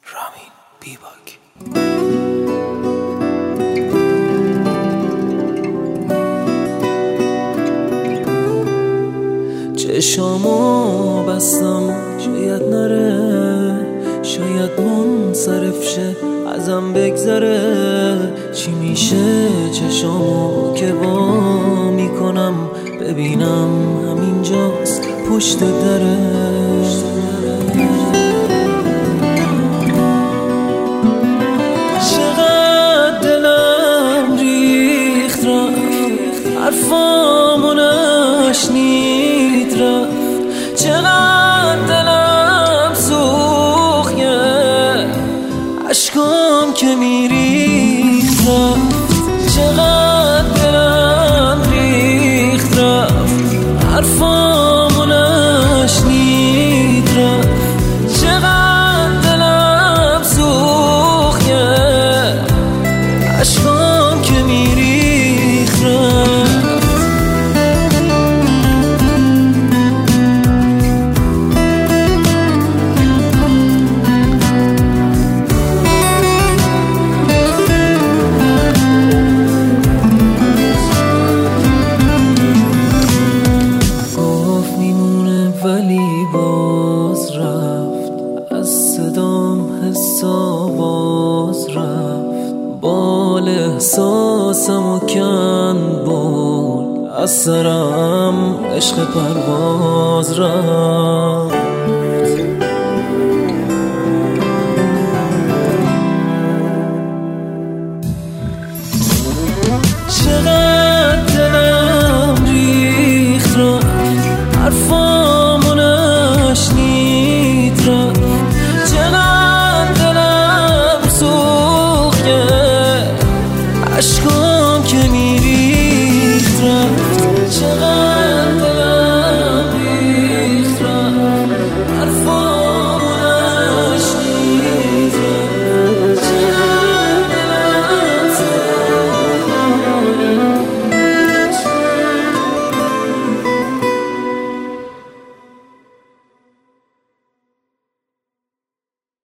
رامین بیباک. چشامو بستم شاید نره، شاید منصرف شه ازم بگذره. چی میشه چشامو که وا میکنم ببینم همینجاست پشت دره. چقدر دلم ریخت رفت، حرفامو نشنید رفت. چقدر دلم سوخت، عشقام که میریخت رفت. چقدر دلم ریخت رفت، حرفامو نشنید رفت. چقدر دلم سوخت، عشقام که میریخت رفت. ولی باز رفت، از صدام حس آواز رفت. بال احساسمو کن بال، از سرم عشق پرواز رفت.